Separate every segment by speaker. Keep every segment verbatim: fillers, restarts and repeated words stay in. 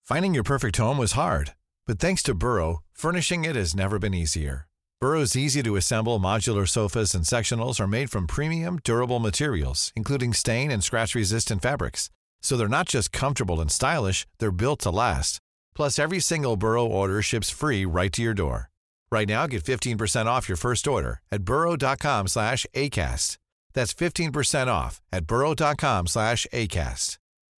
Speaker 1: Finding your perfect home was hard, but thanks to Burrow, furnishing it has never been easier. Burrow's easy-to-assemble modular sofas and sectionals are made from premium, durable materials, including stain and scratch-resistant fabrics. So they're not just comfortable and stylish, they're built to last. Plus, every single Burrow order ships free right to your door. Right now, get fifteen percent off your first order at burrow.com slash ACAST. That's fifteen percent off at burrow.com slash ACAST.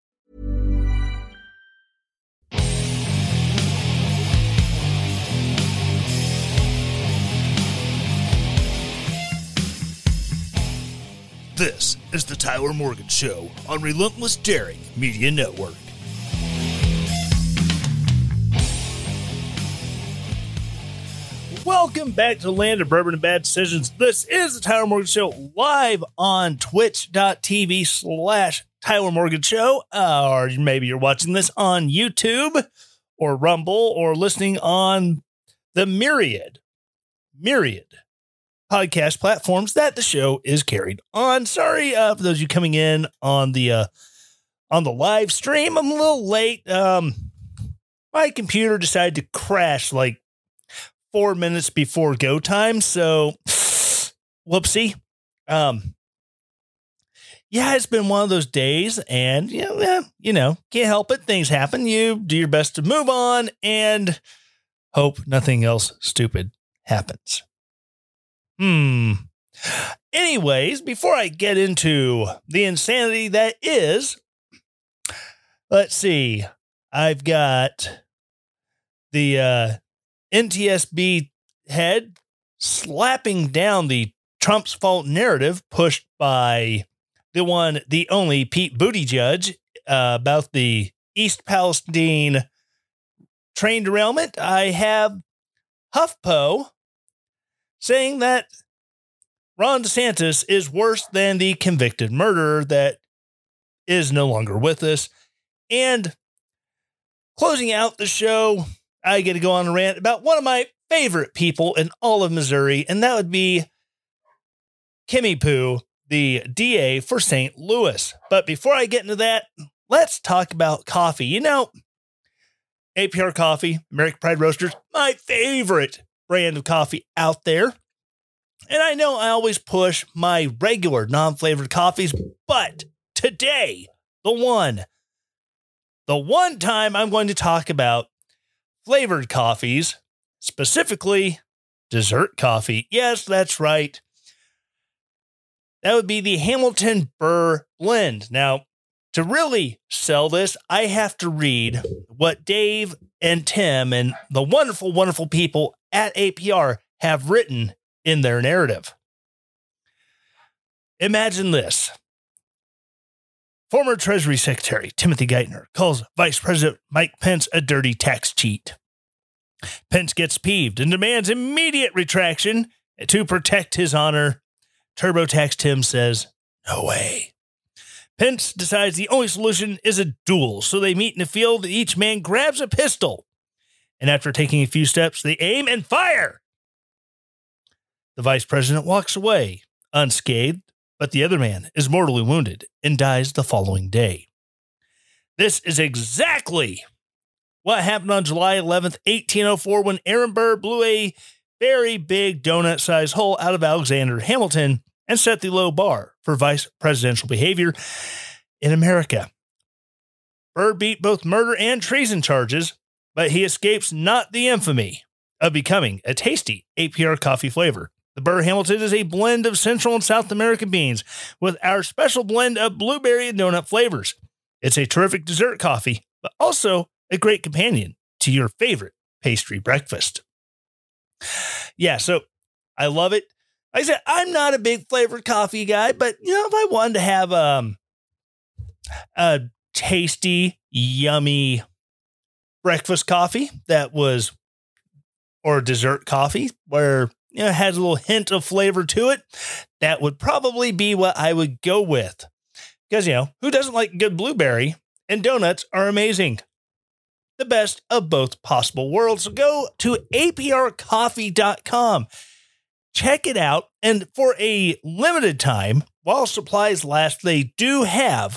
Speaker 2: This is the Tyler Morgan Show on Relentless Daring Media Network. Welcome back to the land of bourbon and bad decisions. This is the Tyler Morgan Show live on twitch.tv slash Tyler Morgan Show. Uh, or maybe you're watching this on YouTube or Rumble or listening on the myriad, myriad podcast platforms that the show is carried on. Sorry uh, for those of you coming in on the uh, on the live stream. I'm a little late. Um, my computer decided to crash like four minutes before go time, so whoopsie. Um, yeah, it's been one of those days, and you know, eh, you know, can't help it. Things happen. You do your best to move on and hope nothing else stupid happens. Hmm. Anyways, before I get into the insanity that is, let's see. I've got the uh, N T S B head slapping down the Trump's fault narrative pushed by the one, the only Pete Buttigieg uh, about the East Palestine train derailment. I have HuffPo saying that Ron DeSantis is worse than the convicted murderer that is no longer with us. And closing out the show, I get to go on a rant about one of my favorite people in all of Missouri, and that would be Kimmy Poo, the D A for Saint Louis. But before I get into that, let's talk about coffee. You know, A P R Coffee, American Pride Roasters, my favorite brand of coffee out there. And I know I always push my regular non-flavored coffees, but today, the one, the one time I'm going to talk about flavored coffees, specifically dessert coffee. Yes, that's right. That would be the Hamilton Burr Blend. Now, to really sell this, I have to read what Dave and Tim and the wonderful, wonderful people at A P R have written in their narrative. Imagine this. Former Treasury Secretary Timothy Geithner calls Vice President Mike Pence a dirty tax cheat. Pence gets peeved and demands immediate retraction to protect his honor. TurboTax Tim says, no way. Pence decides the only solution is a duel, so they meet in a field. Each man grabs a pistol, and after taking a few steps, they aim and fire. The vice president walks away unscathed, but the other man is mortally wounded and dies the following day. This is exactly what happened on July eleventh, eighteen oh four, when Aaron Burr blew a very big donut-sized hole out of Alexander Hamilton and set the low bar for vice presidential behavior in America. Burr beat both murder and treason charges, but he escapes not the infamy of becoming a tasty A P R coffee flavor. The Burr Hamilton is a blend of Central and South American beans with our special blend of blueberry and donut flavors. It's a terrific dessert coffee, but also a great companion to your favorite pastry breakfast. Yeah, so I love it. Like I said, I'm not a big flavored coffee guy, but you know, if I wanted to have um, a tasty, yummy breakfast coffee that was, or dessert coffee where, you know, it has a little hint of flavor to it, that would probably be what I would go with. Because, you know, who doesn't like good blueberry? And donuts are amazing. The best of both possible worlds. So go to A P R coffee dot com. Check it out. And for a limited time, while supplies last, they do have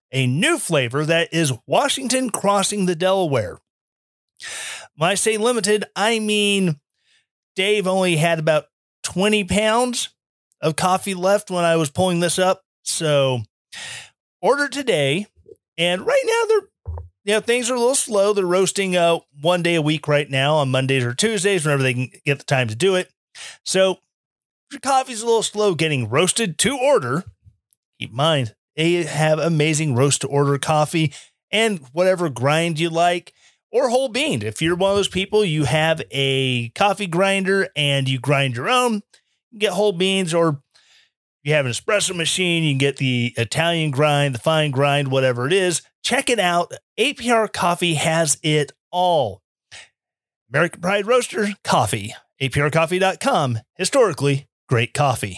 Speaker 2: a new flavor that is Washington crossing the Delaware. When I say limited, I mean Dave only had about twenty pounds of coffee left when I was pulling this up. So order today. And right now they're, you know, things are a little slow. They're roasting uh, one day a week right now on Mondays or Tuesdays, whenever they can get the time to do it. So if your coffee's a little slow getting roasted to order, keep in mind, they have amazing roast to order coffee and whatever grind you like, or whole bean. If you're one of those people, you have a coffee grinder and you grind your own, you can get whole beans, or you have an espresso machine, you can get the Italian grind, the fine grind, whatever it is. Check it out. A P R Coffee has it all. American Pride Roaster Coffee. A P R coffee dot com. Historically great coffee.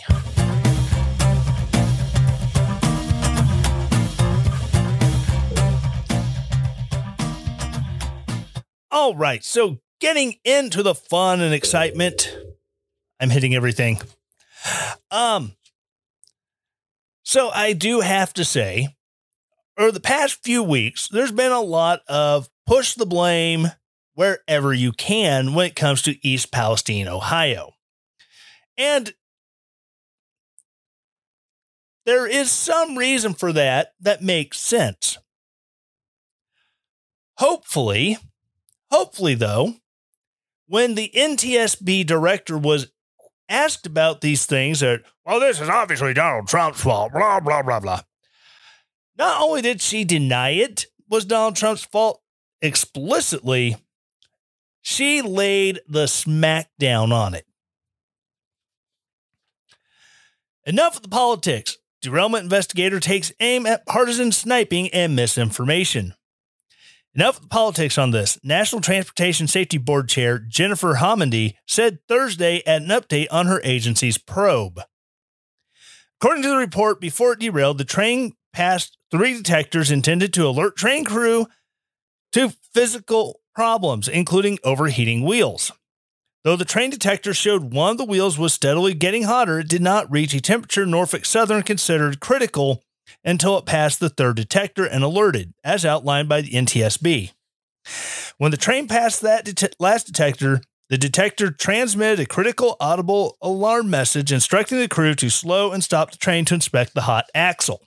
Speaker 2: All right, so getting into the fun and excitement. I'm hitting everything. Um, so I do have to say, over the past few weeks, there's been a lot of push the blame wherever you can when it comes to East Palestine, Ohio. And there is some reason for that that makes sense. Hopefully, hopefully though, when the N T S B director was asked about these things, that, well, this is obviously Donald Trump's fault, blah, blah, blah, blah. Not only did she deny it was Donald Trump's fault explicitly, she laid the smackdown on it. Enough of the politics. Derailment investigator takes aim at partisan sniping and misinformation. Enough of the politics on this. National Transportation Safety Board Chair Jennifer Homendy said Thursday at an update on her agency's probe. According to the report, before it derailed, the train passed three detectors intended to alert train crew to physical problems, including overheating wheels. Though the train detector showed one of the wheels was steadily getting hotter, it did not reach a temperature Norfolk Southern considered critical until it passed the third detector and alerted, as outlined by the N T S B. When the train passed that det- last detector, the detector transmitted a critical audible alarm message instructing the crew to slow and stop the train to inspect the hot axle.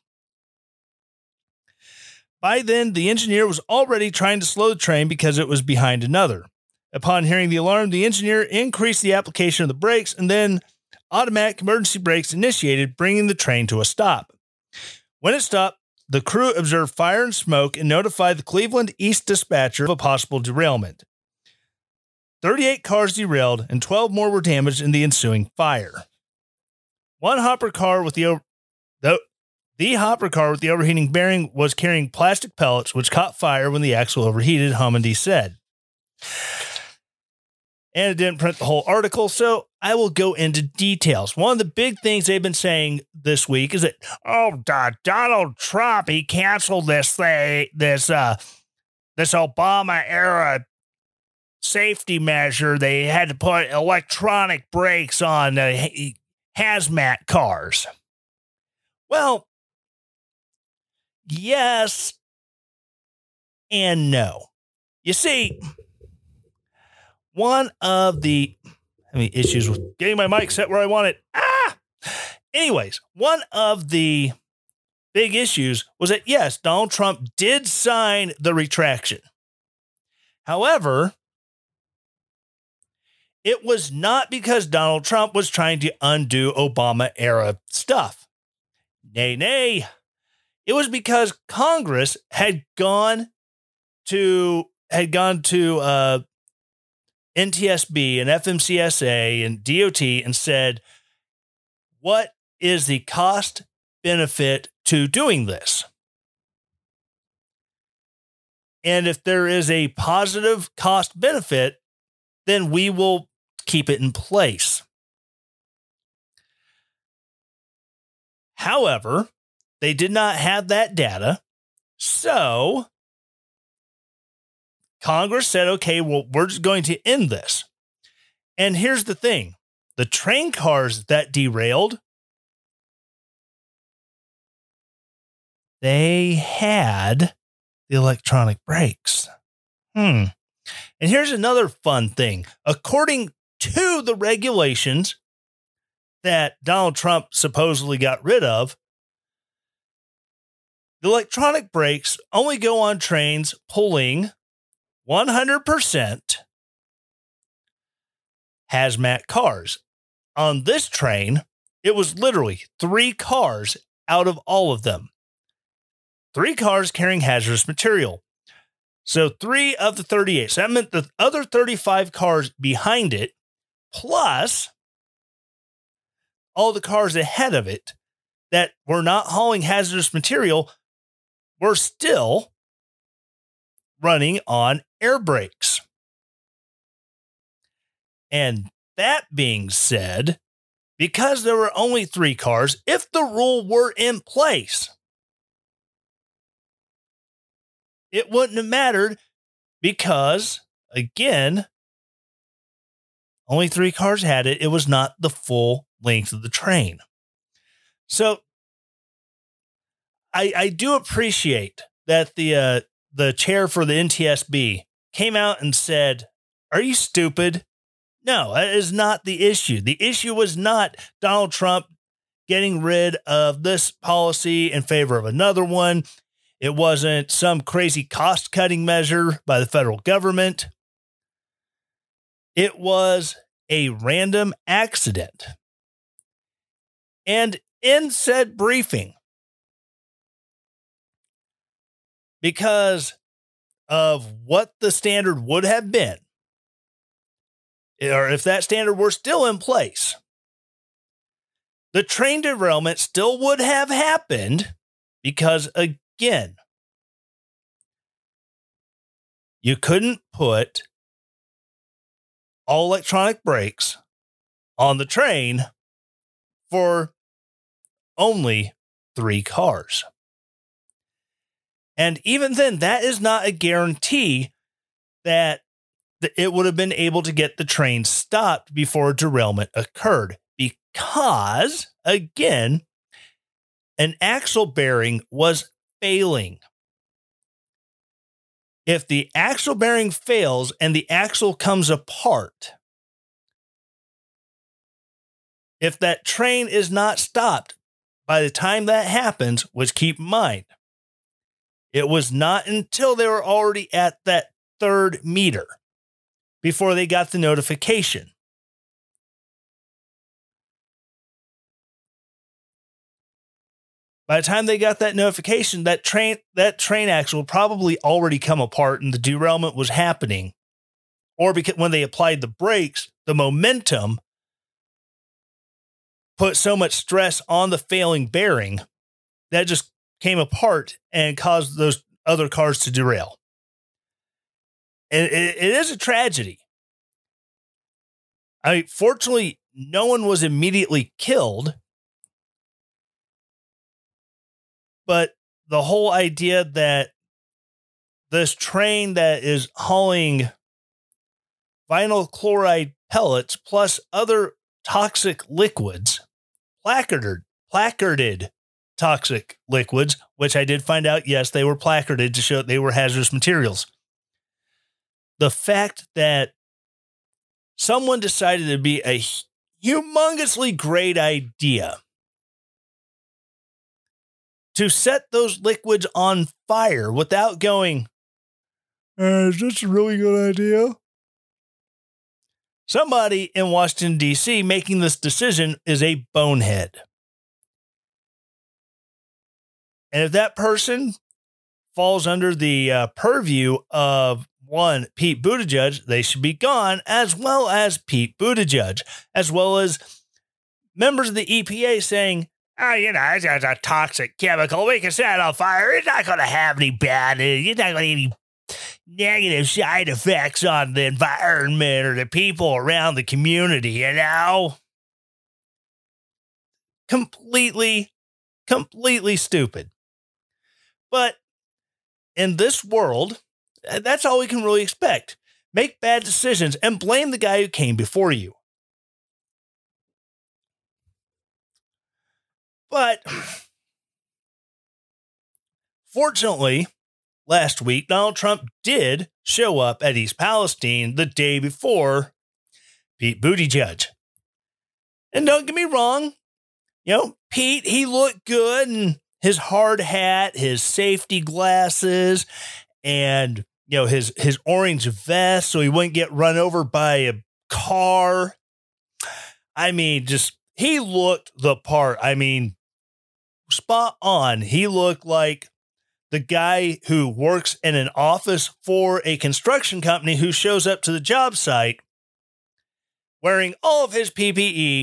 Speaker 2: By then, the engineer was already trying to slow the train because it was behind another. Upon hearing the alarm, the engineer increased the application of the brakes, and then automatic emergency brakes initiated, bringing the train to a stop. When it stopped, the crew observed fire and smoke and notified the Cleveland East dispatcher of a possible derailment. thirty-eight cars derailed and twelve more were damaged in the ensuing fire. One hopper car with the, the The hopper car with the overheating bearing was carrying plastic pellets, which caught fire when the axle overheated, Homendy said. And it didn't print the whole article, so I will go into details. One of the big things they've been saying this week is that, oh, uh, Donald Trump, he canceled this thing, this, uh, this Obama era safety measure. They had to put electronic brakes on uh, hazmat cars. Well, yes and no. You see, one of the I mean, issues with getting my mic set where I want it. Ah! Anyways, one of the big issues was that, yes, Donald Trump did sign the retraction. However, it was not because Donald Trump was trying to undo Obama-era stuff. Nay, nay. It was because Congress had gone to had gone to uh, N T S B and F M C S A and D O T and said, what is the cost benefit to doing this? And if there is a positive cost benefit, then we will keep it in place. However, they did not have that data. So Congress said, okay, well, we're just going to end this. And here's the thing. The train cars that derailed they had the electronic brakes. Hmm. And here's another fun thing. According to the regulations that Donald Trump supposedly got rid of, the electronic brakes only go on trains pulling one hundred percent hazmat cars. On this train, it was literally three cars out of all of them. Three cars carrying hazardous material. So three of the thirty-eight. So that meant the other thirty-five cars behind it, plus all the cars ahead of it that were not hauling hazardous material, were still running on air brakes. And that being said, because there were only three cars, if the rule were in place, it wouldn't have mattered because, again, only three cars had it. It was not the full length of the train. So I, I do appreciate that the uh, the chair for the N T S B came out and said, "Are you stupid?" No, that is not the issue. The issue was not Donald Trump getting rid of this policy in favor of another one. It wasn't some crazy cost-cutting measure by the federal government. It was a random accident. And in said briefing, because of what the standard would have been, or if that standard were still in place, the train derailment still would have happened because, again, you couldn't put all electronic brakes on the train for only three cars. And even then, that is not a guarantee that it would have been able to get the train stopped before derailment occurred. Because, again, an axle bearing was failing. If the axle bearing fails and the axle comes apart, if that train is not stopped by the time that happens, which keep in mind, it was not until they were already at that third meter before they got the notification. By the time they got that notification, that train that train axle probably already come apart and the derailment was happening. Or because when they applied the brakes, the momentum put so much stress on the failing bearing that just came apart and caused those other cars to derail. And it, it is a tragedy. I mean, fortunately, no one was immediately killed. But the whole idea that this train that is hauling vinyl chloride pellets plus other toxic liquids, placarded, placarded toxic liquids, which I did find out, yes, they were placarded to show that they were hazardous materials. The fact that someone decided to be a humongously great idea to set those liquids on fire without going, uh, is this a really good idea? Somebody in Washington, D C making this decision is a bonehead. And if that person falls under the uh, purview of one, Pete Buttigieg, they should be gone, as well as Pete Buttigieg, as well as members of the E P A saying, oh, you know, it's a toxic chemical. We can set it on fire. It's not going to have any bad, it's not going to have any negative side effects on the environment or the people around the community, you know? Completely, completely stupid. But in this world, that's all we can really expect. Make bad decisions and blame the guy who came before you. But Fortunately, last week, Donald Trump did show up at East Palestine the day before Pete Buttigieg. And don't get me wrong, you know, Pete, he looked good, and his hard hat, his safety glasses, and, you know, his, his orange vest so he wouldn't get run over by a car. I mean, just, he looked the part. I mean, spot on. He looked like the guy who works in an office for a construction company who shows up to the job site wearing all of his P P E,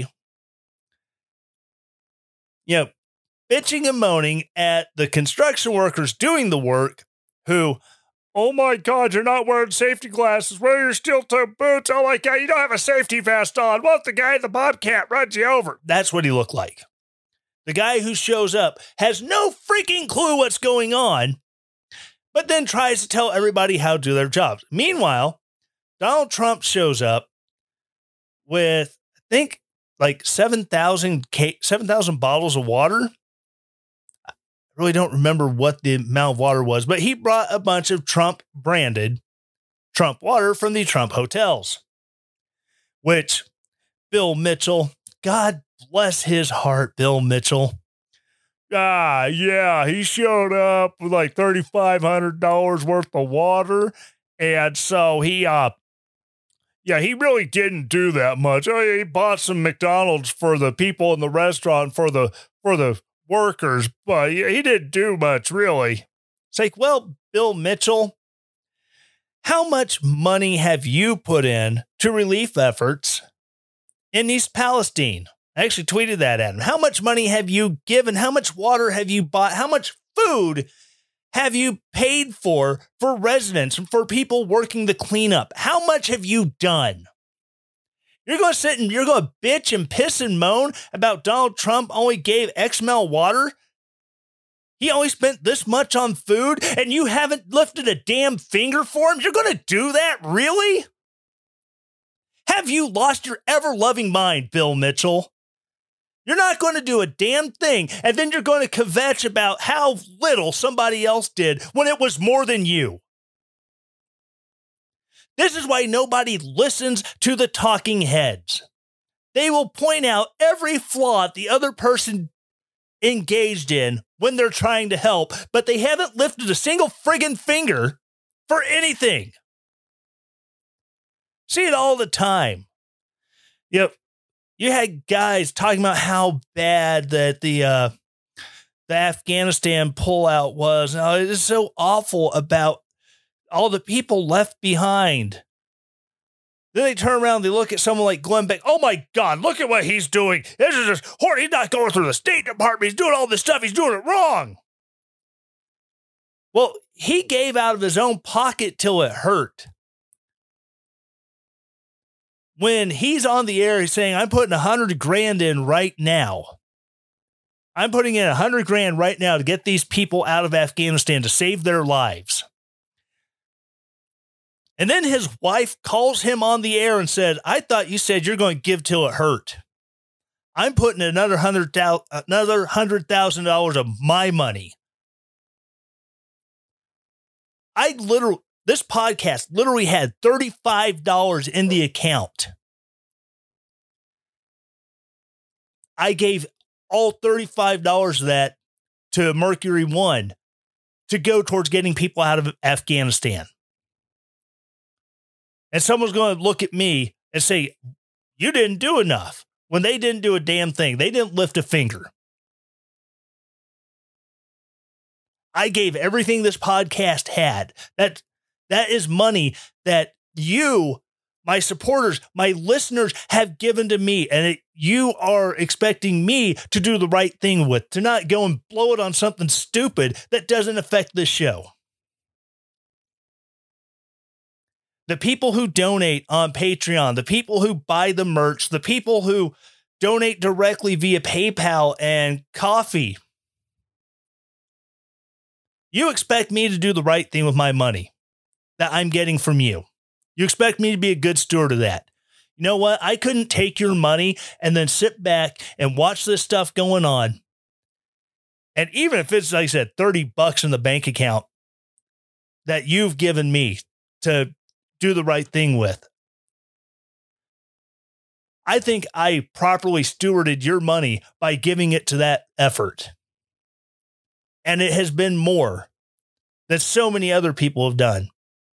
Speaker 2: you know, bitching and moaning at the construction workers doing the work who, oh my God, you're not wearing safety glasses. Wear your steel-toe boots. Oh my God, you don't have a safety vest on. What if the guy in the Bobcat runs you over? That's what he looked like. The guy who shows up has no freaking clue what's going on, but then tries to tell everybody how to do their jobs. Meanwhile, Donald Trump shows up with, I think, like seven thousand bottles of water. I really don't remember what the amount of water was, but he brought a bunch of Trump-branded Trump water from the Trump hotels, which Bill Mitchell, God bless his heart, Bill Mitchell. Ah, yeah, he showed up with like three thousand five hundred dollars worth of water. And so he, uh, yeah, he really didn't do that much. Oh, he bought some McDonald's for the people in the restaurant, for the, for the workers, but he didn't do much, really. It's like, well, Bill Mitchell, how much money have you put in to relief efforts in East Palestine? I actually tweeted that at him. How much money have you given? How much water have you bought? How much food have you paid for for residents and for people working the cleanup? How much have you done? You're going to sit and you're going to bitch and piss and moan about Donald Trump only gave X amount of water? He only spent this much on food, and you haven't lifted a damn finger for him? You're going to do that? Really? Have you lost your ever-loving mind, Bill Mitchell? You're not going to do a damn thing, and then you're going to kvetch about how little somebody else did when it was more than you. This is why nobody listens to the talking heads. They will point out every flaw the other person engaged in when they're trying to help, but they haven't lifted a single friggin' finger for anything. See it all the time. Yep. You had guys talking about how bad that the uh, the Afghanistan pullout was. Oh, it is so awful about all the people left behind. Then they turn around, they look at someone like Glenn Beck. Oh my God, look at what he's doing. This is just horrible. He's not going through the State Department. He's doing all this stuff. He's doing it wrong. Well, he gave out of his own pocket till it hurt. When he's on the air, he's saying, I'm putting a hundred grand in right now. I'm putting in a hundred grand right now to get these people out of Afghanistan to save their lives. And then his wife calls him on the air and said, I thought you said you're going to give till it hurt. I'm putting another hundred thousand, another hundred thousand dollars of my money. I literally, This podcast literally had thirty-five dollars in the account. I gave all thirty-five dollars of that to Mercury One to go towards getting people out of Afghanistan. And someone's going to look at me and say, you didn't do enough, when they didn't do a damn thing. They didn't lift a finger. I gave everything this podcast had. That That is money that you, my supporters, my listeners have given to me. And it, you are expecting me to do the right thing with, to not go and blow it on something stupid that doesn't affect this show. The people who donate on Patreon, the people who buy the merch, the people who donate directly via PayPal and coffee. You expect me to do the right thing with my money that I'm getting from you. You expect me to be a good steward of that. You know what? I couldn't take your money and then sit back and watch this stuff going on And even if it's, like I said, thirty bucks in the bank account that you've given me to do the right thing with, I think I properly stewarded your money by giving it to that effort. And it has been more than so many other people have done.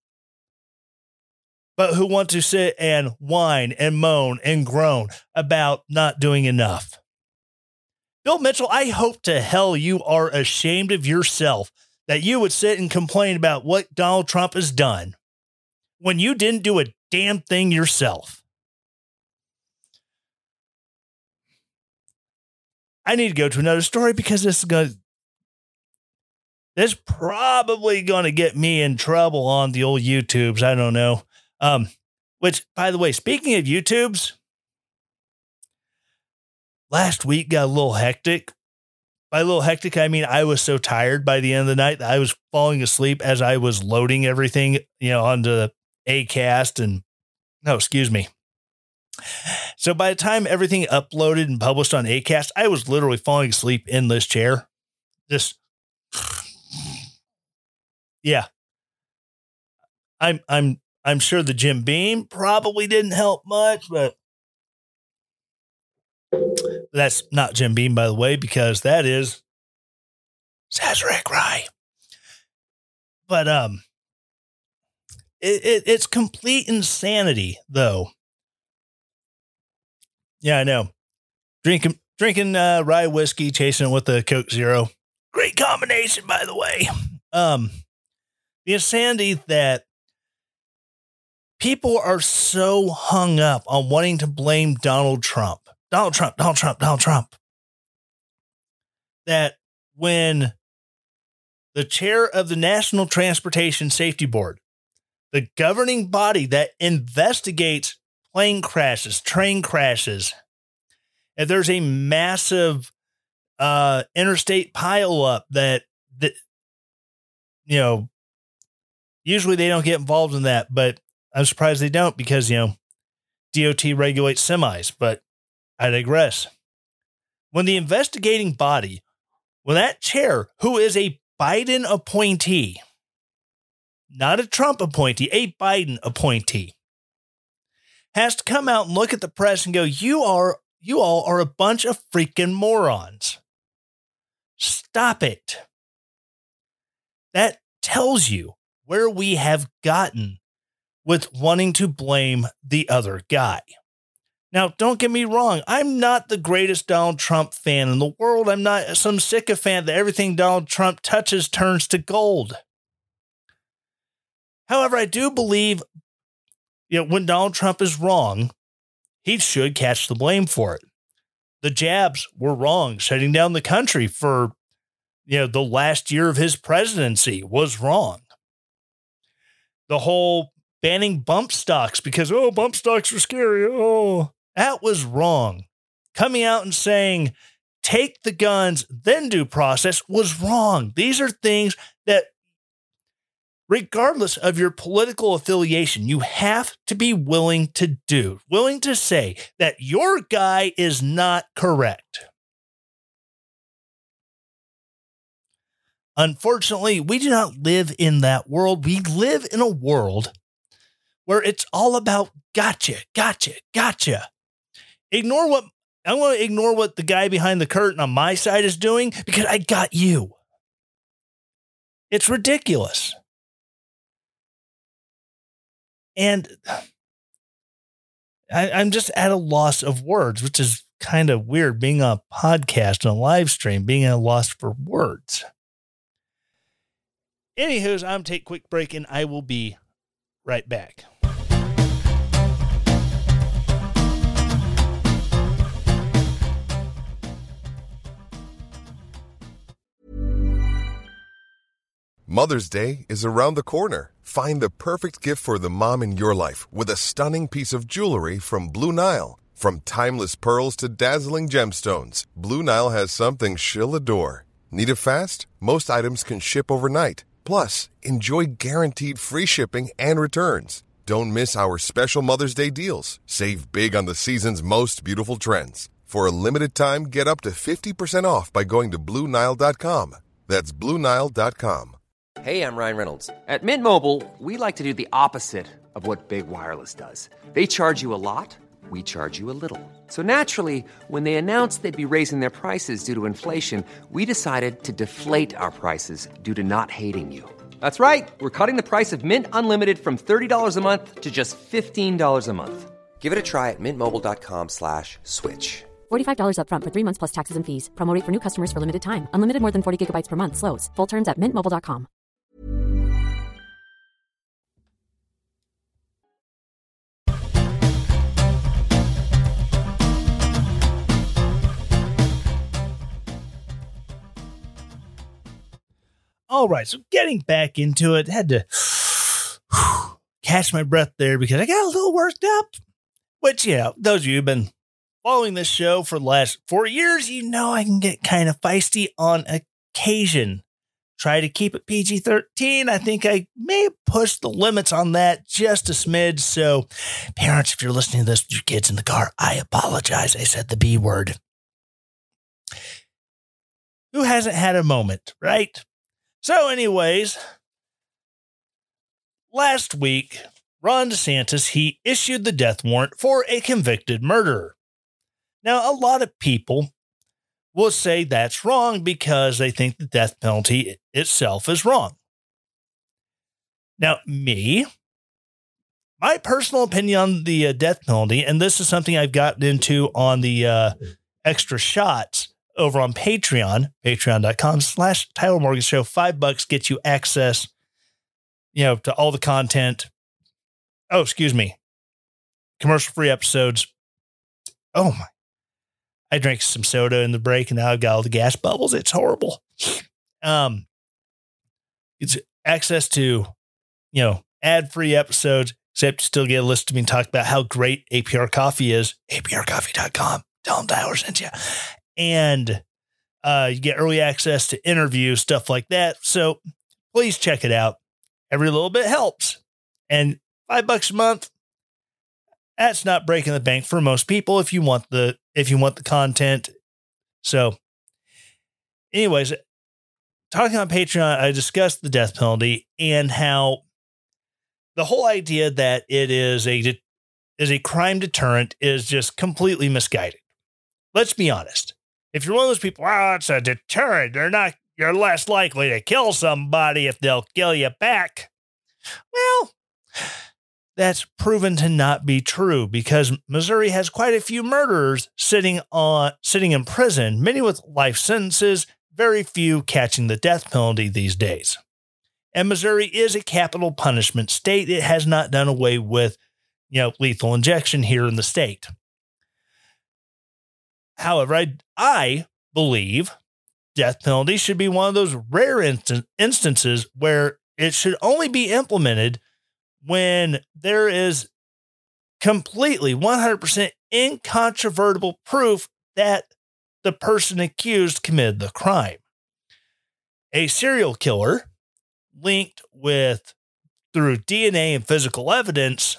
Speaker 2: But who want to sit and whine and moan and groan about not doing enough. Bill Mitchell, I hope to hell you are ashamed of yourself that you would sit and complain about what Donald Trump has done when you didn't do a damn thing yourself. I need to go to another story because this is going to, this is probably going to get me in trouble on the old YouTubes. I don't know. Um, which, by the way, speaking of YouTubes, last week got a little hectic. By a little hectic, I mean I was so tired by the end of the night that I was falling asleep as I was loading everything, you know, onto Acast and, no, excuse me. So by the time everything uploaded and published on Acast, I was literally falling asleep in this chair. Just, yeah. I'm, I'm, I'm sure the Jim Beam probably didn't help much, but that's not Jim Beam, by the way, because that is Sazerac Rye. But um, it, it it's complete insanity, though. Yeah, I know. Drinking drinking uh, rye whiskey, chasing it with a Coke Zero. Great combination, by the way. Um, the insanity that people are so hung up on wanting to blame Donald Trump. Donald Trump, Donald Trump, Donald Trump. That when the chair of the National Transportation Safety Board, the governing body that investigates plane crashes, train crashes, and there's a massive uh, interstate pileup that, that, you know, usually they don't get involved in that, but I'm surprised they don't because, you know, D O T regulates semis, but I digress. When the investigating body, when that chair, who is a Biden appointee, not a Trump appointee, a Biden appointee, has to come out and look at the press and go, you are, you all are a bunch of freaking morons. Stop it. That tells you where we have gotten with wanting to blame the other guy. Now, don't get me wrong. I'm not the greatest Donald Trump fan in the world. I'm not some sycophant that everything Donald Trump touches turns to gold. However, I do believe, you know, when Donald Trump is wrong, he should catch the blame for it. The jabs were wrong. Shutting down the country for, you know, the last year of his presidency was wrong. The whole banning bump stocks because, oh, bump stocks are scary. Oh, that was wrong. Coming out and saying, take the guns, then due process was wrong. These are things that, regardless of your political affiliation, you have to be willing to do, willing to say that your guy is not correct. Unfortunately, we do not live in that world. We live in a world where it's all about gotcha, gotcha, gotcha. Ignore what, I'm going to ignore what the guy behind the curtain on my side is doing because I got you. It's ridiculous. And I, I'm just at a loss of words, which is kind of weird being on a podcast and a live stream, being at a loss for words. Anywho's, I'm take a quick break and I will be right back.
Speaker 3: Mother's Day is around the corner. Find the perfect gift for the mom in your life with a stunning piece of jewelry from Blue Nile. From timeless pearls to dazzling gemstones, Blue Nile has something she'll adore. Need it fast? Most items can ship overnight. Plus, enjoy guaranteed free shipping and returns. Don't miss our special Mother's Day deals. Save big on the season's most beautiful trends. For a limited time, get up to fifty percent off by going to Blue Nile dot com. That's Blue Nile dot com.
Speaker 4: Hey, I'm Ryan Reynolds. At Mint Mobile, we like to do the opposite of what Big Wireless does. They charge you a lot, we charge you a little. So naturally, when they announced they'd be raising their prices due to inflation, we decided to deflate our prices due to not hating you. That's right. We're cutting the price of Mint Unlimited from thirty dollars a month to just fifteen dollars a month. Give it a try at mintmobile.com slash switch.
Speaker 5: forty-five dollars up front for three months plus taxes and fees. Promo rate for new customers for limited time. Unlimited more than forty gigabytes per month. Slows full terms at mint mobile dot com.
Speaker 2: All right, so getting back into it, had to catch my breath there because I got a little worked up. Which, you know, those of you who've been following this show for the last four years, you know I can get kind of feisty on occasion. Try to keep it P G thirteen. I think I may have pushed the limits on that just a smidge. So, parents, if you're listening to this with your kids in the car, I apologize. I said the B word. Who hasn't had a moment, right? So anyways, last week, Ron DeSantis, he issued the death warrant for a convicted murderer. Now, a lot of people will say that's wrong because they think the death penalty itself is wrong. Now, me, my personal opinion on the uh, death penalty, and this is something I've gotten into on the uh, extra shots over on Patreon, patreon.com slash Tyler Morgan Show. Five bucks gets you access, you know, to all the content. Oh, excuse me. Commercial-free episodes. Oh, my. I drank some soda in the break, and now I've got all the gas bubbles. It's horrible. Um, It's access to, you know, ad-free episodes, except you still get a list to me and talk about how great A P R Coffee is. A P R coffee dot com. Tell them Tyler sent you. And uh, you get early access to interviews, stuff like that. So please check it out. Every little bit helps. And five bucks a month, that's not breaking the bank for most people if you want the if you want the content. So anyways, talking on Patreon, I discussed the death penalty and how the whole idea that it is a is a crime deterrent is just completely misguided. Let's be honest. If you're one of those people, oh, it's a deterrent. They're not, you're less likely to kill somebody if they'll kill you back. Well, that's proven to not be true because Missouri has quite a few murderers sitting on sitting in prison, many with life sentences, very few catching the death penalty these days. And Missouri is a capital punishment state. It has not done away with, you know, lethal injection here in the state. However, I, I believe death penalty should be one of those rare inst- instances where it should only be implemented when there is completely one hundred percent incontrovertible proof that the person accused committed the crime. A serial killer linked with through D N A and physical evidence,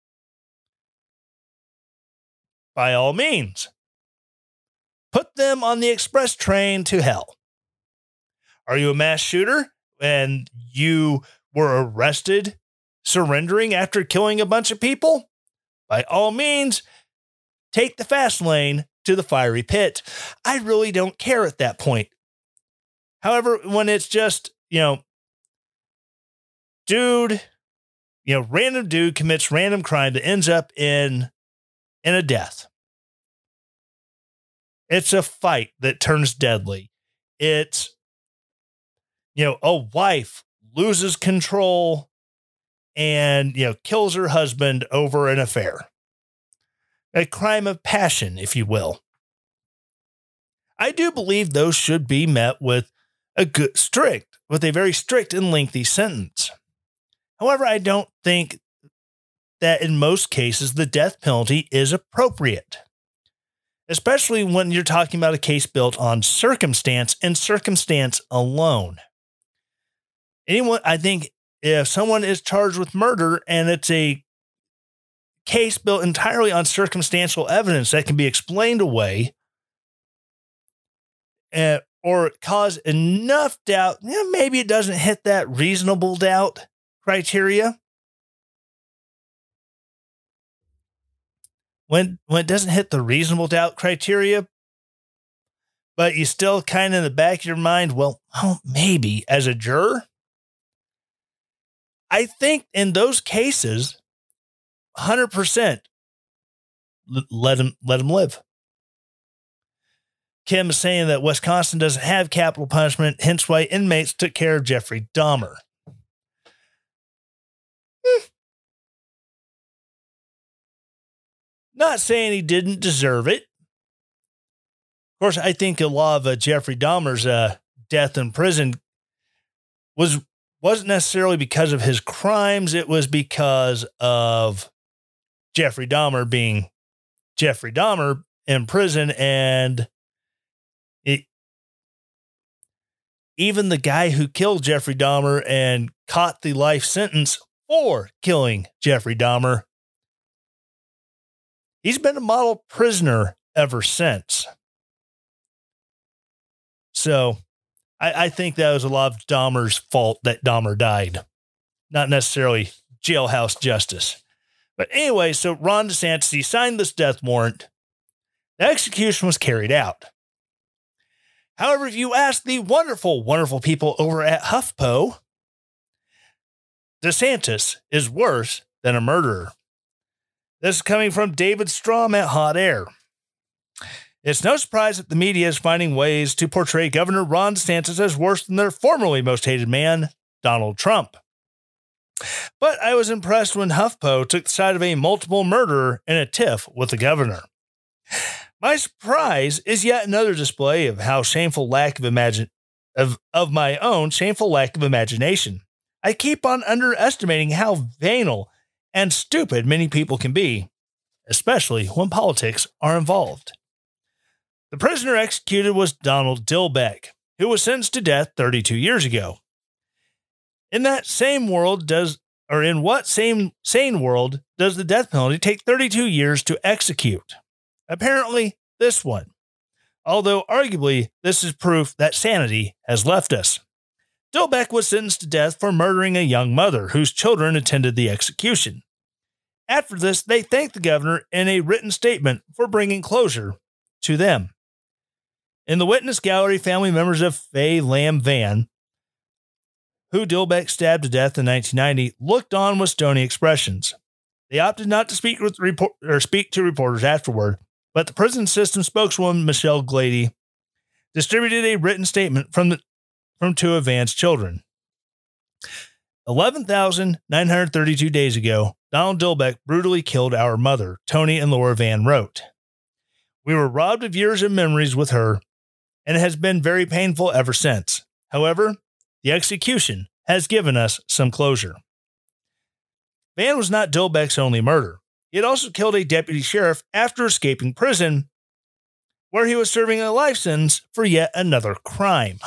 Speaker 2: by all means, put them on the express train to hell. Are you a mass shooter and you were arrested surrendering after killing a bunch of people? By all means, take the fast lane to the fiery pit. I really don't care at that point. However, when it's just, you know, dude, you know, random dude commits random crime that ends up in, in a death. It's a fight that turns deadly. It's, you know, a wife loses control and, you know, kills her husband over an affair. A crime of passion, if you will. I do believe those should be met with a good strict, with a very strict and lengthy sentence. However, I don't think that in most cases the death penalty is appropriate, especially when you're talking about a case built on circumstance and circumstance alone. Anyone, I think if someone is charged with murder and it's a case built entirely on circumstantial evidence that can be explained away, uh, or cause enough doubt, you know, maybe it doesn't hit that reasonable doubt criteria. When, when it doesn't hit the reasonable doubt criteria, but you still kind of in the back of your mind, well, oh, maybe as a juror. I think in those cases, one hundred percent let him, let him live. Kim is saying that Wisconsin doesn't have capital punishment, hence why inmates took care of Jeffrey Dahmer. Hmm. Not saying he didn't deserve it. Of course, I think a lot of uh, Jeffrey Dahmer's uh, death in prison was, wasn't necessarily because of his crimes. It was because of Jeffrey Dahmer being Jeffrey Dahmer in prison. And it, even the guy who killed Jeffrey Dahmer and caught the life sentence for killing Jeffrey Dahmer, he's been a model prisoner ever since. So I, I think that was a lot of Dahmer's fault that Dahmer died, not necessarily jailhouse justice. But anyway, so Ron DeSantis, he signed this death warrant. The execution was carried out. However, if you ask the wonderful, wonderful people over at HuffPo, DeSantis is worse than a murderer. This is coming from David Strom at Hot Air. It's no surprise that the media is finding ways to portray Governor Ron DeSantis as worse than their formerly most hated man, Donald Trump. But I was impressed when HuffPo took the side of a multiple murderer in a tiff with the governor. My surprise is yet another display of how shameful lack of imagine of, of my own shameful lack of imagination. I keep on underestimating how venal and stupid many people can be, especially when politics are involved. The prisoner executed was Donald Dilbeck, who was sentenced to death thirty-two years ago. In that same world does, or in what same sane world does the death penalty take thirty-two years to execute? Apparently, this one. Although arguably, this is proof that sanity has left us. Dilbeck was sentenced to death for murdering a young mother whose children attended the execution. After this, they thanked the governor in a written statement for bringing closure to them. In the witness gallery, family members of Faye Lamb Van, who Dilbeck stabbed to death in nineteen ninety, looked on with stony expressions. They opted not to speak with report or speak to reporters afterward, but the prison system spokeswoman Michelle Glady distributed a written statement from the from two of Van's children. eleven thousand nine hundred thirty-two days ago, Donald Dilbeck brutally killed our mother, Tony and Laura Van wrote. We were robbed of years of memories with her, and it has been very painful ever since. However, the execution has given us some closure. Van was not Dilbeck's only murder. He had also killed a deputy sheriff after escaping prison, where he was serving a life sentence for yet another crime.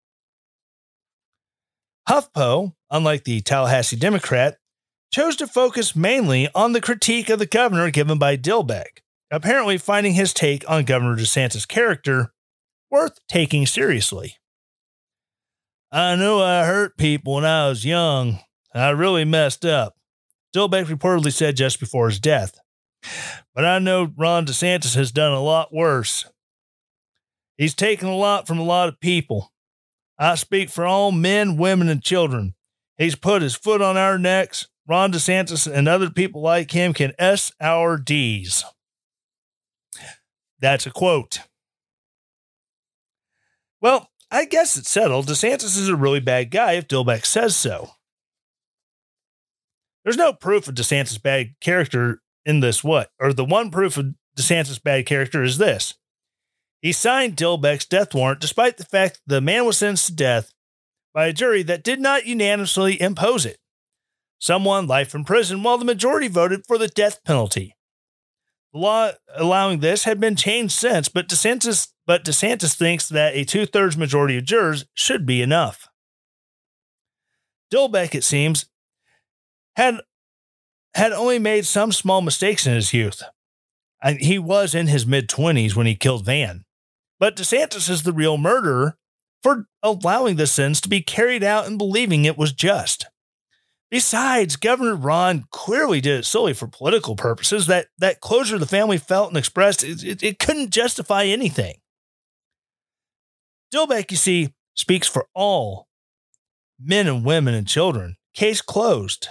Speaker 2: HuffPo, unlike the Tallahassee Democrat, chose to focus mainly on the critique of the governor given by Dilbeck, apparently finding his take on Governor DeSantis' character worth taking seriously. I know I hurt people when I was young. I really messed up, Dilbeck reportedly said just before his death. But I know Ron DeSantis has done a lot worse. He's taken a lot from a lot of people. I speak for all men, women, and children. He's put his foot on our necks. Ron DeSantis and other people like him can S our D's. That's a quote. Well, I guess it's settled. DeSantis is a really bad guy if Dilbeck says so. There's no proof of DeSantis' bad character in this what? Or the one proof of DeSantis' bad character is this. He signed Dilbeck's death warrant despite the fact that the man was sentenced to death by a jury that did not unanimously impose it. Some won life in prison while the majority voted for the death penalty. The law allowing this had been changed since, but DeSantis, but DeSantis thinks that a two-thirds majority of jurors should be enough. Dilbeck, it seems, had, had only made some small mistakes in his youth. And he was in his mid-twenties when he killed Van. But DeSantis is the real murderer for allowing the sentence to be carried out and believing it was just. Besides, Governor Ron clearly did it solely for political purposes. That, that closure the family felt and expressed, it, it, it couldn't justify anything. Dilbeck, you see, speaks for all men and women and children. Case closed.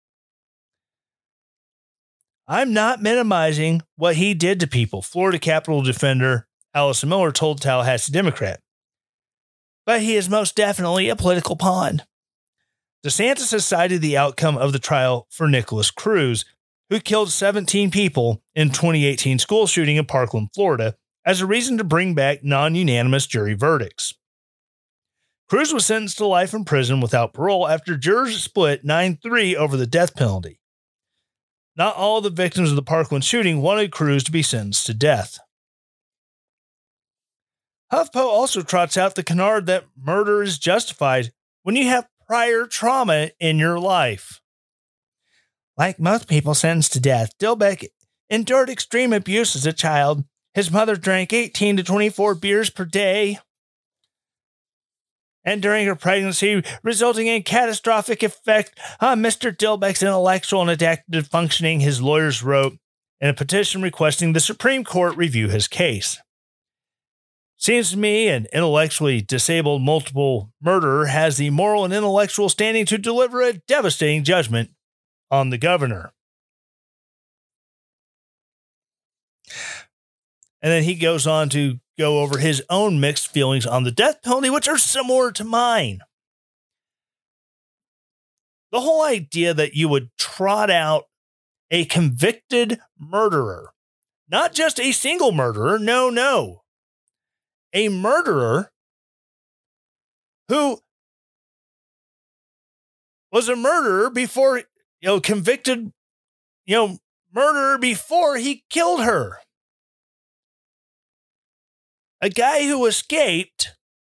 Speaker 2: I'm not minimizing what he did to people, Florida Capitol defender Allison Miller told Tallahassee Democrat. But he is most definitely a political pawn. DeSantis has cited the outcome of the trial for Nicholas Cruz, who killed seventeen people in twenty eighteen school shooting in Parkland, Florida, as a reason to bring back non-unanimous jury verdicts. Cruz was sentenced to life in prison without parole after jurors split nine three over the death penalty. Not all the victims of the Parkland shooting wanted Cruz to be sentenced to death. HuffPo also trots out the canard that murder is justified when you have prior trauma in your life. Like most people sentenced to death, Dilbeck endured extreme abuse as a child. His mother drank eighteen to twenty-four beers per day. And during her pregnancy, resulting in catastrophic effect on Mister Dilbeck's intellectual and adaptive functioning, his lawyers wrote in a petition requesting the Supreme Court review his case. Seems to me an intellectually disabled multiple murderer has the moral and intellectual standing to deliver a devastating judgment on the governor. And then he goes on to go over his own mixed feelings on the death penalty, which are similar to mine. The whole idea that you would trot out a convicted murderer, not just a single murderer, no, no. A murderer who was a murderer before, you know, convicted, you know, murderer before he killed her. A guy who escaped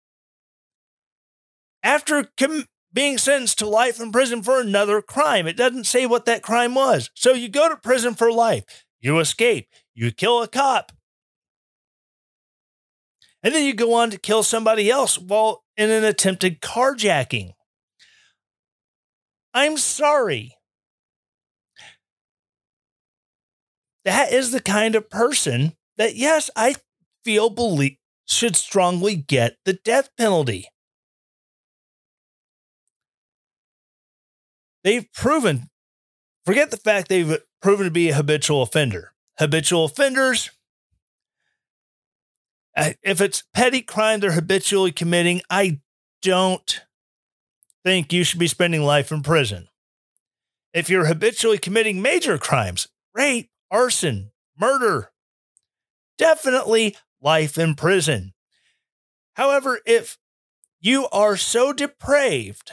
Speaker 2: after com- being sentenced to life in prison for another crime. It doesn't say what that crime was. So you go to prison for life. You escape. You kill a cop. And then you go on to kill somebody else while in an attempted carjacking. I'm sorry. That is the kind of person that, yes, I feel believe should strongly get the death penalty. They've proven, forget the fact they've proven to be a habitual offender. Habitual offenders, if it's petty crime they're habitually committing, I don't think you should be spending life in prison. If you're habitually committing major crimes, rape, arson, murder, definitely life in prison. However, if you are so depraved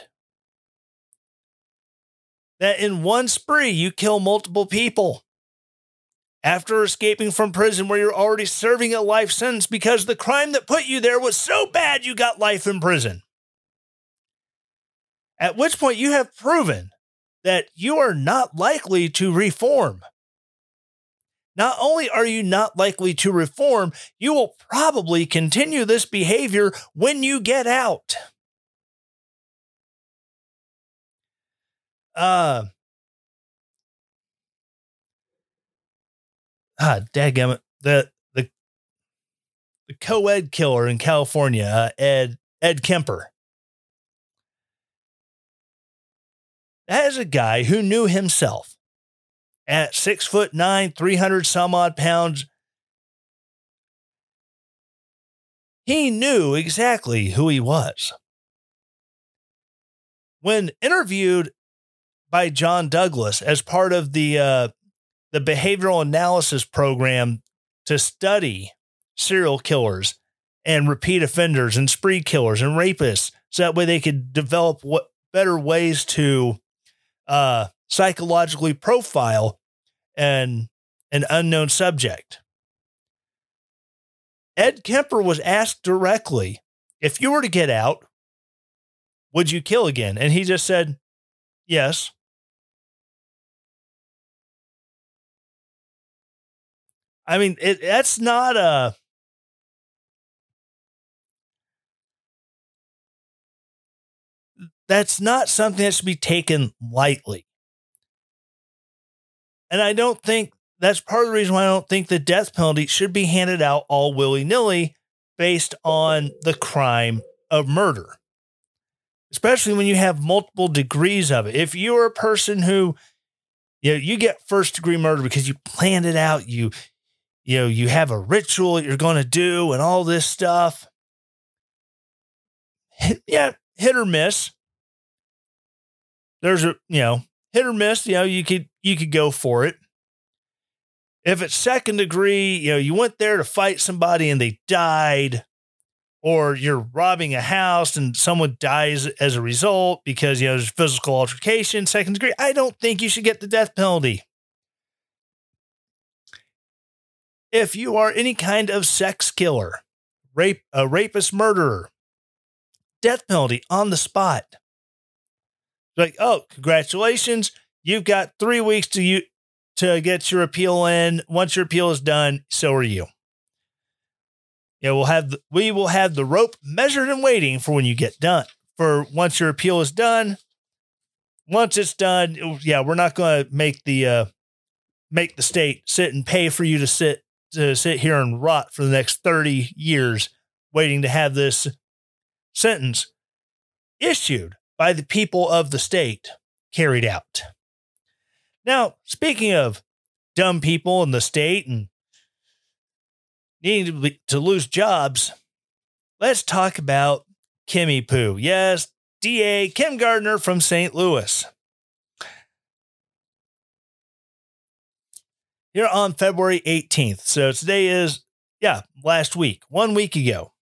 Speaker 2: that in one spree you kill multiple people after escaping from prison where you're already serving a life sentence because the crime that put you there was so bad you got life in prison, at which point you have proven that you are not likely to reform. Not only are you not likely to reform, you will probably continue this behavior when you get out. Uh, ah, dadgummit. The, the, the co-ed killer in California, uh, Ed, Ed Kemper. That is a guy who knew himself. At six foot nine, three hundred some odd pounds, he knew exactly who he was. When interviewed by John Douglas as part of the uh, the behavioral analysis program to study serial killers and repeat offenders and spree killers and rapists, so that way they could develop what better ways to uh, psychologically profile an, an unknown subject. Ed Kemper was asked directly, if you were to get out, would you kill again? And he just said, yes. I mean, it, that's not a, that's not something that should be taken lightly. And I don't think that's part of the reason why I don't think the death penalty should be handed out all willy-nilly based on the crime of murder, especially when you have multiple degrees of it. If you're a person who, you know, you get first degree murder because you planned it out, you, you know, you have a ritual that you're going to do and all this stuff. Yeah, hit or miss. There's a, you know, hit or miss, you know, you could, you could go for it. If it's second degree, you know, you went there to fight somebody and they died, or you're robbing a house and someone dies as a result because, you know, there's physical altercation, second degree, I don't think you should get the death penalty. If you are any kind of sex killer, rape, a rapist, murderer, death penalty on the spot. Like, oh, congratulations. You've got three weeks to you to get your appeal in. Once your appeal is done, so are you. Yeah, we'll have the, we will have the rope measured and waiting for when you get done. For once your appeal is done. Once it's done, yeah, we're not going to make the uh, make the state sit and pay for you to sit to sit here and rot for the next thirty years, waiting to have this sentence issued by the people of the state carried out. Now, speaking of dumb people in the state and needing to, be, to lose jobs, let's talk about Kimmy Poo. Yes, D A Kim Gardner from Saint Louis. Here on February eighteenth. So today is, yeah, last week, one week ago.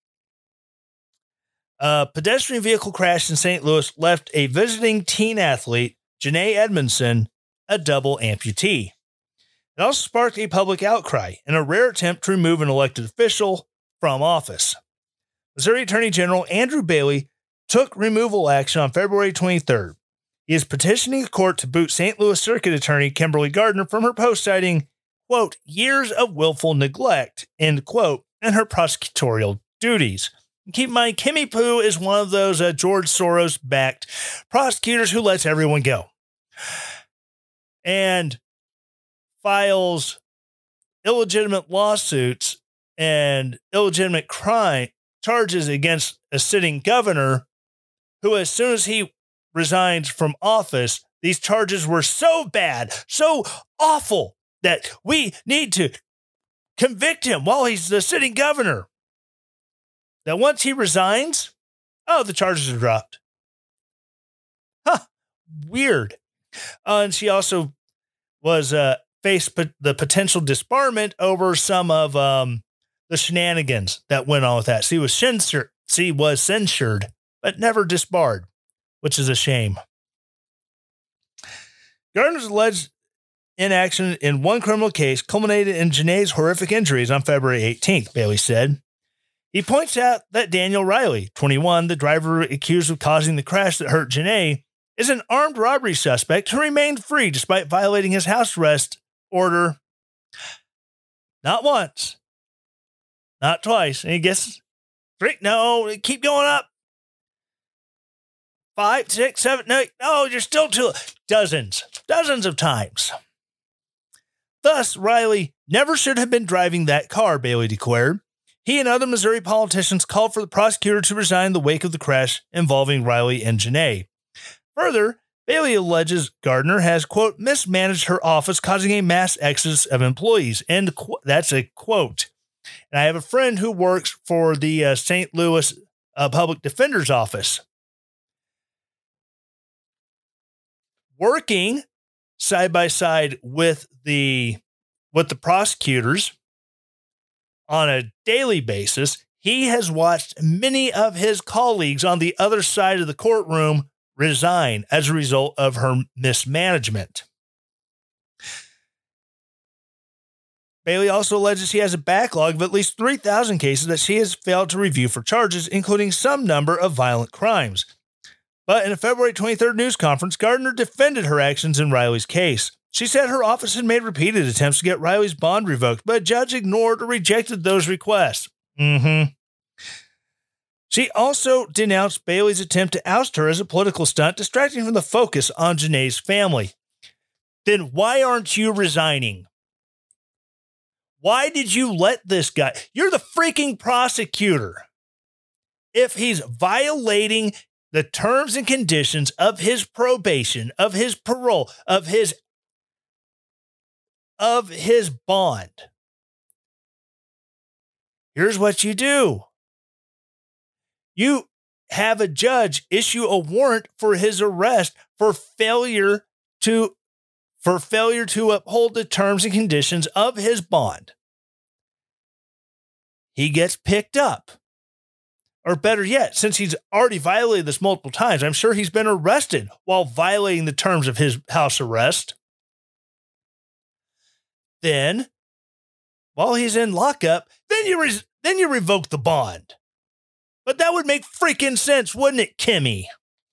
Speaker 2: A pedestrian vehicle crash in Saint Louis left a visiting teen athlete, Janae Edmondson, a double amputee. It also sparked a public outcry in a rare attempt to remove an elected official from office. Missouri Attorney General Andrew Bailey took removal action on February twenty-third. He is petitioning a court to boot Saint Louis Circuit Attorney Kimberly Gardner from her post, citing, quote, years of willful neglect, end quote, in her prosecutorial duties. Keep in mind, Kimmy Poo is one of those uh, George Soros-backed prosecutors who lets everyone go and files illegitimate lawsuits and illegitimate crime charges against a sitting governor who, as soon as he resigns from office, these charges were so bad, so awful that we need to convict him while he's the sitting governor. That once he resigns, oh, the charges are dropped. Huh. Weird. Uh, and she also was uh, faced p- the potential disbarment over some of um, the shenanigans that went on with that. She was censored. She was censured, but never disbarred, which is a shame. Gardner's alleged inaction in one criminal case culminated in Janae's horrific injuries on February eighteenth, Bailey said. He points out that Daniel Riley, twenty-one, the driver accused of causing the crash that hurt Janae, is an armed robbery suspect who remained free despite violating his house arrest order not once, not twice. And he gets three. No, keep going up. Five, six, seven, no, no, you're still two. Dozens, dozens of times. Thus, Riley never should have been driving that car, Bailey declared. He and other Missouri politicians called for the prosecutor to resign in the wake of the crash involving Riley and Janae. Further, Bailey alleges Gardner has, quote, mismanaged her office, causing a mass exodus of employees. End qu- That's a quote. And I have a friend who works for the uh, Saint Louis uh, Public Defender's Office. Working side by side with the with the prosecutors on a daily basis, he has watched many of his colleagues on the other side of the courtroom resign as a result of her mismanagement. Bailey also alleges he has a backlog of at least three thousand cases that she has failed to review for charges, including some number of violent crimes. But in a February twenty-third news conference, Gardner defended her actions in Riley's case. She said her office had made repeated attempts to get Riley's bond revoked, but a judge ignored or rejected those requests. Mm-hmm. She also denounced Bailey's attempt to oust her as a political stunt, distracting from the focus on Janae's family. Then why aren't you resigning? Why did you let this guy? You're the freaking prosecutor. If he's violating the terms and conditions of his probation, of his parole, of his of his bond, here's what you do. You have a judge issue a warrant for his arrest for failure to for failure to uphold the terms and conditions of his bond. He gets picked up. Or better yet, since he's already violated this multiple times, I'm sure he's been arrested while violating the terms of his house arrest. Then, while he's in lockup, then you re- then you revoke the bond. But that would make freaking sense, wouldn't it, Kimmy?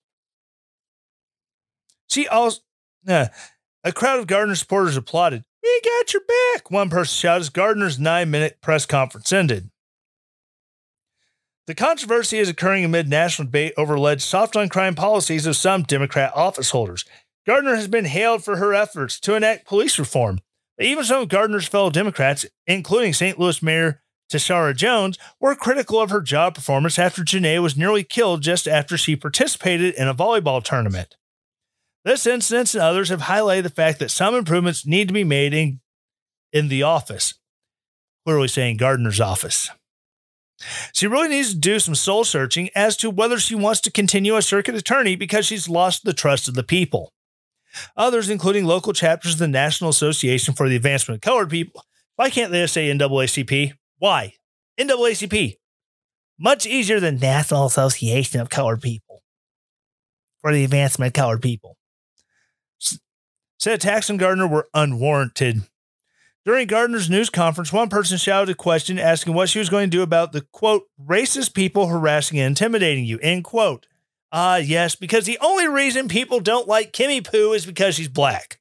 Speaker 2: She also, uh, a crowd of Gardner supporters applauded. We got your back, one person shouted as Gardner's nine-minute press conference ended. The controversy is occurring amid national debate over alleged soft-on-crime policies of some Democrat office holders. Gardner has been hailed for her efforts to enact police reform. But even some of Gardner's fellow Democrats, including Saint Louis Mayor Tishaura Jones, were critical of her job performance after Janae was nearly killed just after she participated in a volleyball tournament. This incident and others have highlighted the fact that some improvements need to be made in, in the office. Clearly saying Gardner's office. She really needs to do some soul searching as to whether she wants to continue as circuit attorney because she's lost the trust of the people. Others, including local chapters of the National Association for the Advancement of Colored People. Why can't they just say N double A C P? Why? N double A C P. Much easier than National Association of Colored People. For the Advancement of Colored People. Said attacks on Gardner were unwarranted. During Gardner's news conference, one person shouted a question asking what she was going to do about the, quote, racist people harassing and intimidating you, end quote. Ah, uh, yes, because the only reason people don't like Kimmy Poo is because she's black.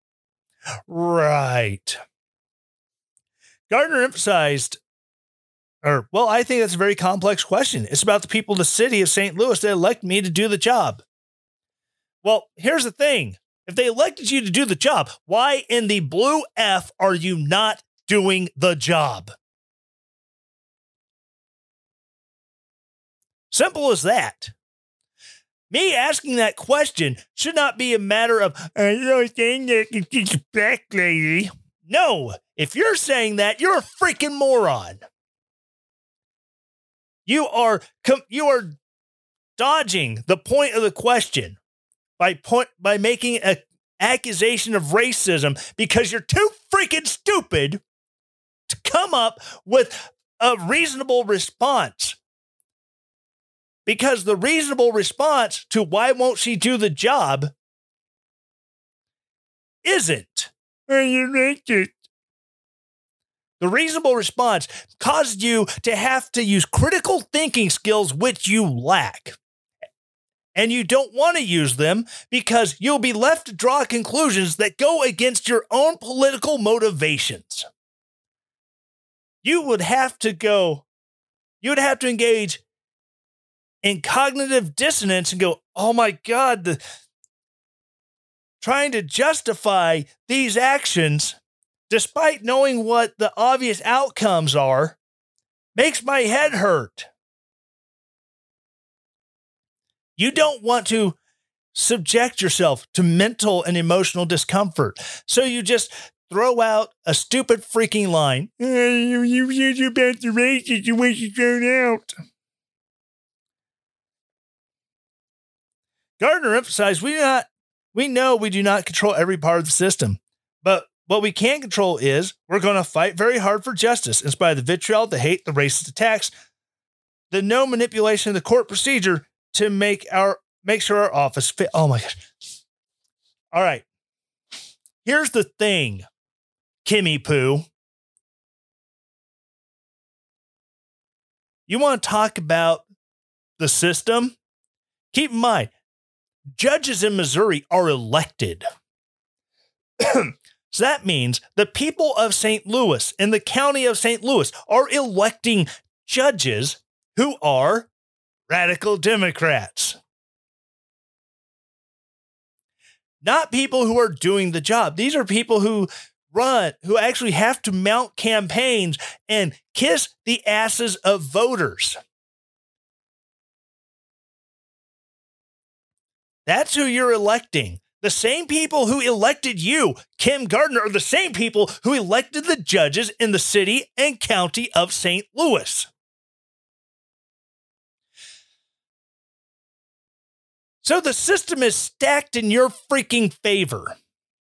Speaker 2: Right. Gardner emphasized, or, well, I think that's a very complex question. It's about the people of the city of Saint Louis that elected me to do the job. Well, here's the thing. If they elected you to do the job, why in the blue F are you not doing the job? Simple as that. Me asking that question should not be a matter of, I don't think that it's a black lady. No, if you're saying that, you're a freaking moron. You are, you are dodging the point of the question. By point by making an accusation of racism because you're too freaking stupid to come up with a reasonable response. Because the reasonable response to why won't she do the job isn't. The reasonable response caused you to have to use critical thinking skills which you lack. And you don't want to use them because you'll be left to draw conclusions that go against your own political motivations. You would have to go, you would have to engage in cognitive dissonance and go, oh my God, the, trying to justify these actions, despite knowing what the obvious outcomes are, makes my head hurt. You don't want to subject yourself to mental and emotional discomfort. So you just throw out a stupid freaking line. You said about the racist you want to throw out. Gardner emphasized, we do not, we know we do not control every part of the system, but what we can control is we're going to fight very hard for justice in spite of the vitriol, the hate, the racist attacks, the no manipulation of the court procedure to make our make sure our office fit. Oh my gosh. All right. Here's the thing, Kimmy Poo. You want to talk about the system? Keep in mind, judges in Missouri are elected. So that means the people of Saint Louis and the county of Saint Louis are electing judges who are radical Democrats. Not people who are doing the job. These are people who run, who actually have to mount campaigns and kiss the asses of voters. That's who you're electing. The same people who elected you, Kim Gardner, are the same people who elected the judges in the city and county of Saint Louis. So the system is stacked in your freaking favor.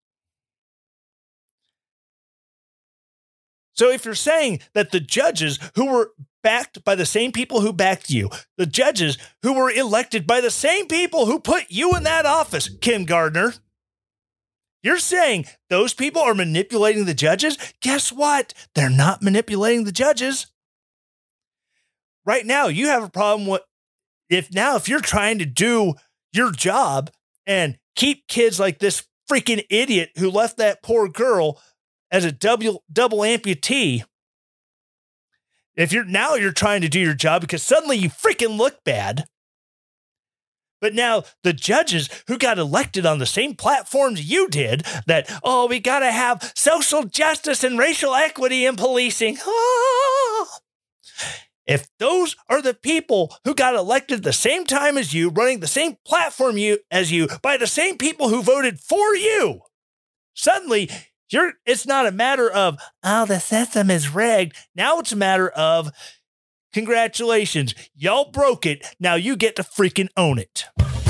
Speaker 2: So if you're saying that the judges who were backed by the same people who backed you, the judges who were elected by the same people who put you in that office, Kim Gardner, you're saying those people are manipulating the judges? Guess what? They're not manipulating the judges. Right now, you have a problem with if now if you're trying to do your job and keep kids like this freaking idiot who left that poor girl as a double double amputee. If you're now you're trying to do your job because suddenly you freaking look bad. But now the judges who got elected on the same platforms you did, that, oh, we got to have social justice and racial equity in policing. Oh. If those are the people who got elected the same time as you, running the same platform you as you, by the same people who voted for you, suddenly you're, it's not a matter of, oh, the system is rigged. Now it's a matter of, congratulations, y'all broke it. Now you get to freaking own it.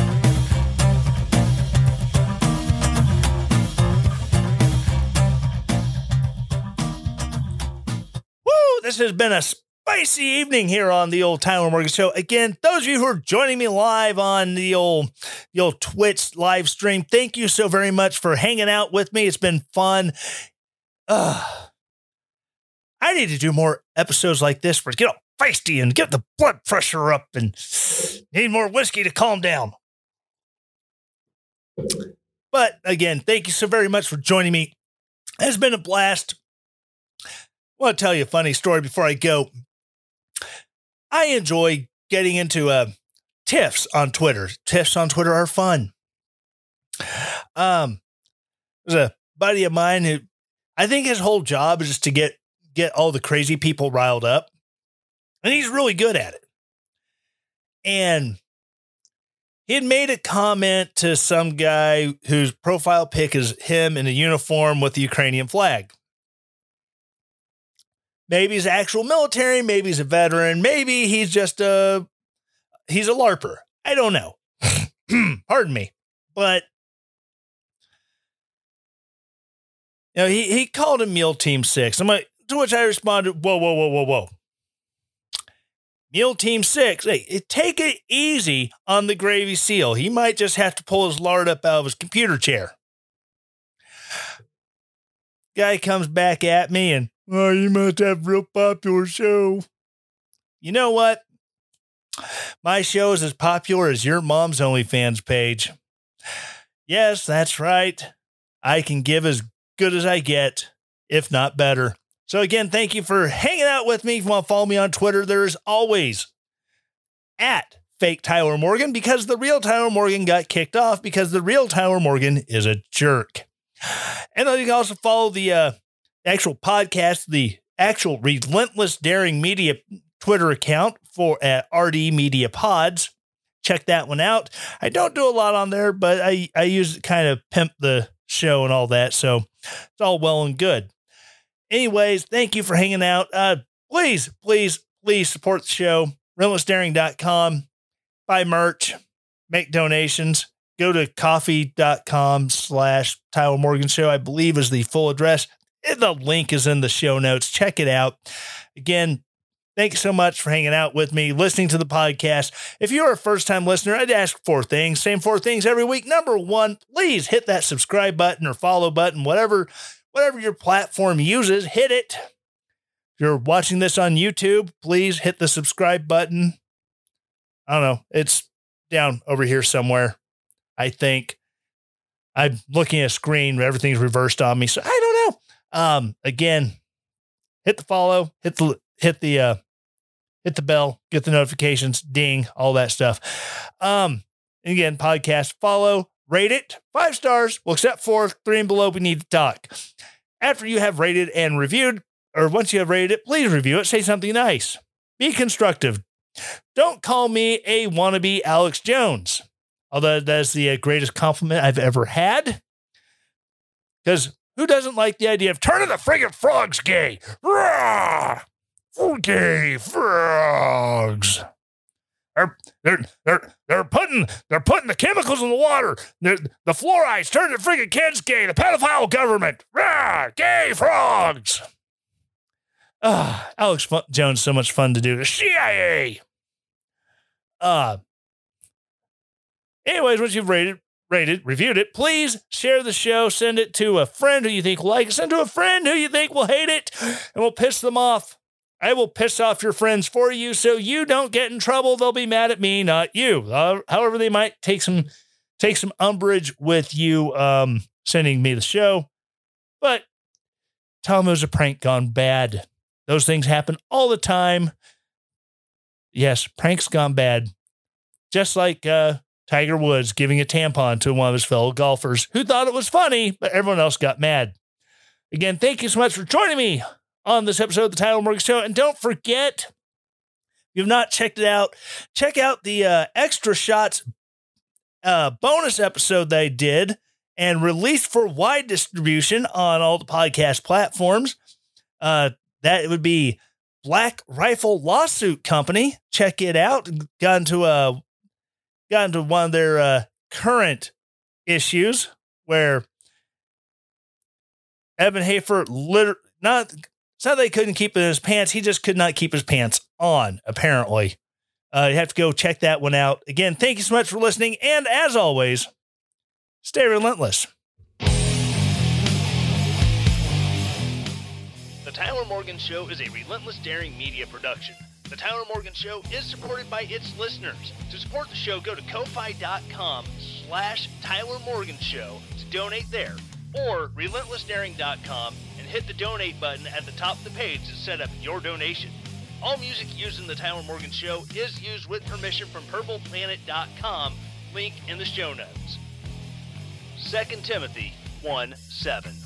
Speaker 2: Woo, this has been a spicy evening here on the old Tyler Morgan Show. Again, those of you who are joining me live on the old, the old Twitch live stream, thank you so very much for hanging out with me. It's been fun. Uh, I need to do more episodes like this for get all feisty and get the blood pressure up and need more whiskey to calm down. But again, thank you so very much for joining me. It's been a blast. I want to tell you a funny story before I go. I enjoy getting into uh, tiffs on Twitter. Tiffs on Twitter are fun. Um, there's a buddy of mine who I think his whole job is just to get get all the crazy people riled up. And he's really good at it. And he had made a comment to some guy whose profile pic is him in a uniform with the Ukrainian flag. Maybe he's actual military. Maybe he's a veteran. Maybe he's just a, he's a LARPer. I don't know. Pardon me. But, you know, he, he called him Mule Team Six. I'm like, to which I responded, whoa, whoa, whoa, whoa, whoa. Mule Team Six, hey, take it easy on the Gravy Seal. He might just have to pull his lard up out of his computer chair. Guy comes back at me and, oh, you must have a real popular show. You know what? My show is as popular as your mom's OnlyFans page. Yes, that's right. I can give as good as I get, if not better. So again, thank you for hanging out with me. If you want to follow me on Twitter, there is always at Fake Tyler Morgan, because the real Tyler Morgan got kicked off because the real Tyler Morgan is a jerk. And then you can also follow the uh, actual podcast, the actual Relentless Daring Media Twitter account for at R D Media Pods. Check that one out. I don't do a lot on there, but I, I use it kind of pimp the show and all that. So it's all well and good. Anyways, thank you for hanging out. Uh, please, please, please support the show. relentless daring dot com. Buy merch. Make donations. Go to coffee.com slash Tyler Morgan Show, I believe is the full address. The link is in the show notes. Check it out. Again, thank you so much for hanging out with me, listening to the podcast. If you're a first-time listener, I'd ask four things. Same four things every week. Number one, please hit that subscribe button or follow button, whatever Whatever your platform uses, hit it. If you're watching this on YouTube, please hit the subscribe button. I don't know. It's down over here somewhere, I think. I'm looking at a screen. Everything's reversed on me, so I don't know. Um, again, hit the follow. Hit the, hit the uh, hit the bell, get the notifications, ding, all that stuff. Um, and again, podcast, follow, rate it, five stars. We'll accept four, three and below. We need to talk. After you have rated and reviewed, or once you have rated it, please review it. Say something nice. Be constructive. Don't call me a wannabe Alex Jones. Although that's the greatest compliment I've ever had. Because who doesn't like the idea of turning the friggin' frogs gay? Rah! Gay frogs. They're, they're, they're, they're putting they're putting the chemicals in the water. They're, the fluoride's turning the friggin' kids gay. The pedophile government. Rah! Gay frogs. Ah, uh, Alex Jones, so much fun to do. The C I A. Uh, anyways, once you've rated, rated, reviewed it, please share the show. Send it to a friend who you think will like it. Send it to a friend who you think will hate it and will piss them off. I will piss off your friends for you so you don't get in trouble. They'll be mad at me, not you. Uh, however, they might take some take some umbrage with you um, sending me the show. But tell them it was a prank gone bad. Those things happen all the time. Yes, pranks gone bad. Just like uh, Tiger Woods giving a tampon to one of his fellow golfers who thought it was funny, but everyone else got mad. Again, thank you so much for joining me on this episode of the Tyler Morgan Show. And don't forget, if you've not checked it out, check out the uh, Extra Shots uh, bonus episode they did and released for wide distribution on all the podcast platforms. Uh, that would be Black Rifle Lawsuit Company. Check it out. Got into, uh, got into one of their uh, current issues where Evan Hafer literally, not, it's not that he couldn't keep it in his pants. He just could not keep his pants on, apparently. Uh, you have to go check that one out. Again, thank you so much for listening. And as always, stay relentless.
Speaker 6: The Tyler Morgan Show is a Relentless Daring Media production. The Tyler Morgan Show is supported by its listeners. To support the show, go to ko-fi.com slash Tyler Morgan Show to donate there, or relentless daring dot com and hit the donate button at the top of the page to set up your donation. All music used in the Tyler Morgan Show is used with permission from purple planet dot com, link in the show notes. Second Timothy one seven.